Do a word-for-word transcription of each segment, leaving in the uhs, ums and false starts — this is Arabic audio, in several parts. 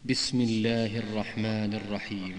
بسم الله الرحمن الرحيم.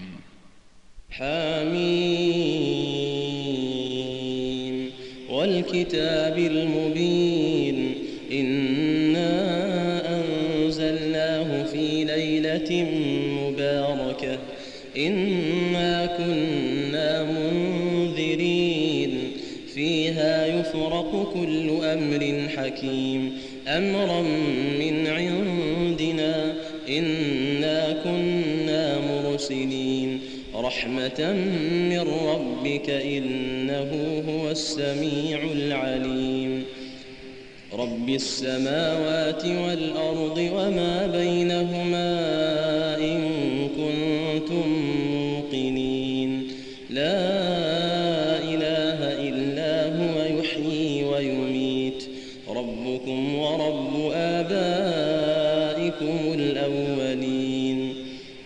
حميم والكتاب المبين إنا أنزلناه في ليلة مباركة إنا كنا منذرين فيها يفرق كل أمر حكيم أمرا من عندنا إنا كنا مرسلين رحمة من ربك إنه هو السميع العليم. رب السماوات والأرض وما بينهما إن كنتم موقنين لا إله إلا هو يحيي ويميت ربكم ورب آبائكم الأولين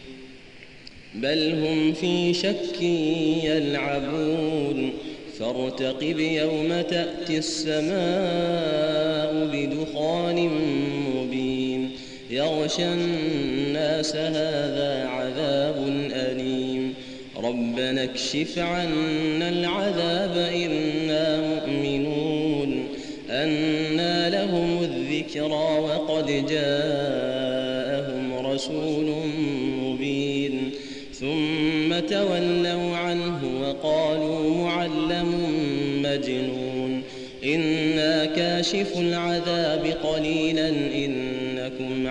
بل هم في شك يلعبون فارتقب يوم تأتي السماء بدخان مبين يغشى الناس هذا عذاب أليم ربنا اكشف عنا العذاب إنا مؤمنون أنى لهم الذكرى وقد جاءهم رسول مبين ثم تولوا عنه وقالوا معلم مجنون إنا كاشف العذاب قليلا إنكم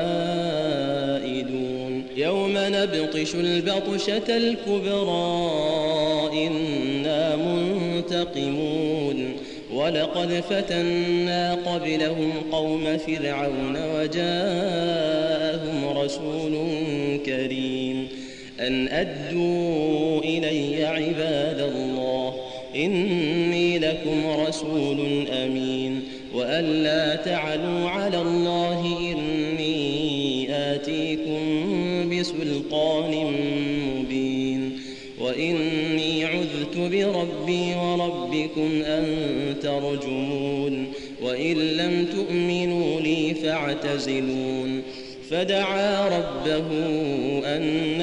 عائدون يوم نبطش البطشة الكبرى إنا منتقمون ولقد فتنا قبلهم قوم فرعون وجاءهم رسول كريم أن أدوا إلي عباد الله إني لكم رسول أمين وأن لا تعلوا على الله إني آتيكم بسلطان مبين وإني عذت بربي وربكم أن ترجمون وإن لم تؤمنوا لي فاعتزلون فدعا ربه أن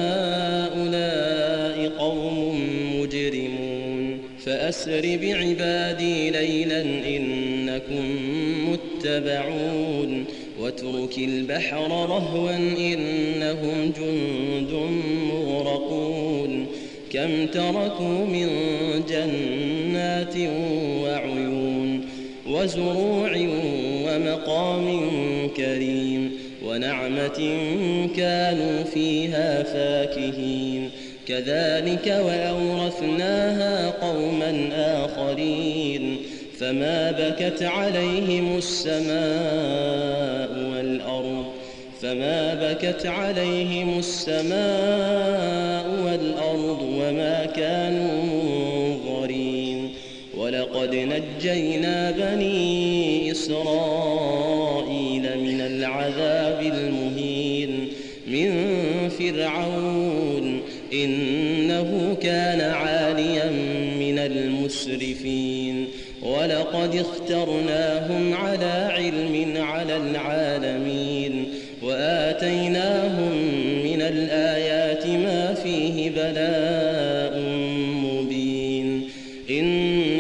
هؤلاء قوم مجرمون فأسر بعبادي ليلا إنكم متبعون واترك البحر رهوا إنهم جند مغرقون كم تركوا من جنات وعيون وزروع ومقام كريم ونعمة كانوا فيها فاكهين كذلك وأورثناها قوما آخرين فما بكت عليهم السماء والأرض فما بكت عليهم السماء والأرض وما كانوا منظرين ولقد نجينا بني إسرائيل من العذاب المهين من فرعون إنه كان عاليا من المسرفين ولقد اخترناهم على علم على العالمين وآتيناهم من الآيات ما فيه بلاء مبين إن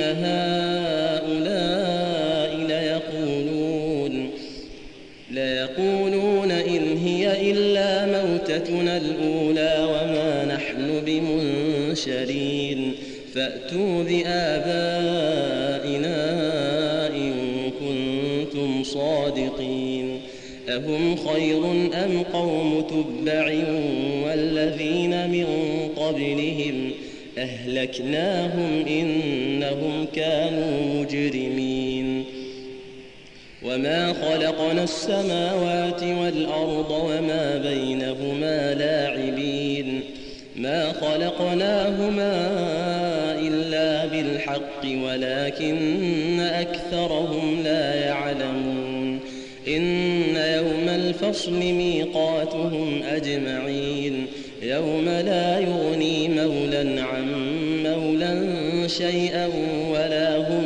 هؤلاء ليقولون ليقولون إن هي إلا موتتنا الأولى وما نحن بمنشرين فأتوا بآبائنا إن كنتم صادقين أهم خير أم قوم تبع والذين من قبلهم أهلكناهم إنهم كانوا مجرمين وما خلقنا السماوات والأرض وما بينهما لاعبين ما خلقناهما إلا بالحق ولكن أكثرهم لا يعلمون إن يوم الفصل ميقاتهم أجمعين يوم لا يغني مولى عن مولى شيئا ولا هم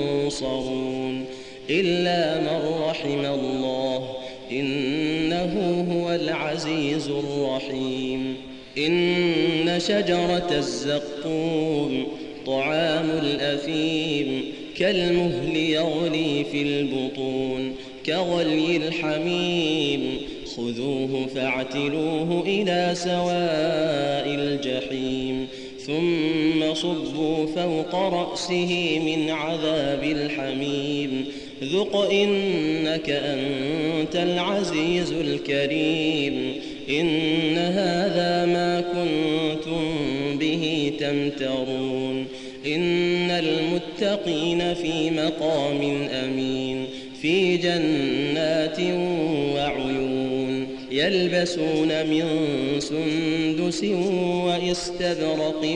ينصرون إلا من رحم الله إنه هو العزيز الرحيم. إن شجرة الزقوم طعام الأثيم كالمهل يغلي في البطون كغلي الحميم خذوه فاعتلوه إلى سواء الجحيم ثم صبوا فوق رأسه من عذاب الحميم ذق إنك أنت العزيز الكريم. إن هذا ما كنتم به تمترون. إن المتقين في مقام أمين في جنات وعيون يلبسون من سندس وإستبرق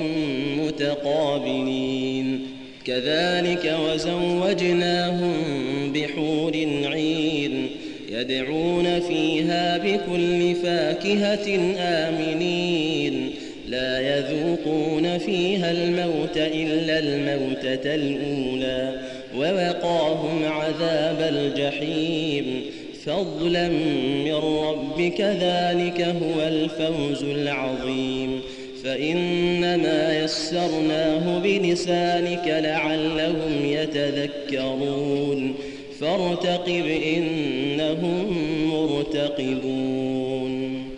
متقابلين كذلك وزوجناهم بحور عين يدعون فيها بكل فاكهة آمنين لا يذوقون فيها الموت إلا الموتة الأولى ووقاهم عذاب الجحيم فضلا من ربك ذلك هو الفوز العظيم. فإنما يسرناه بلسانك لعلهم يتذكرون فارتقب إنهم مرتقبون.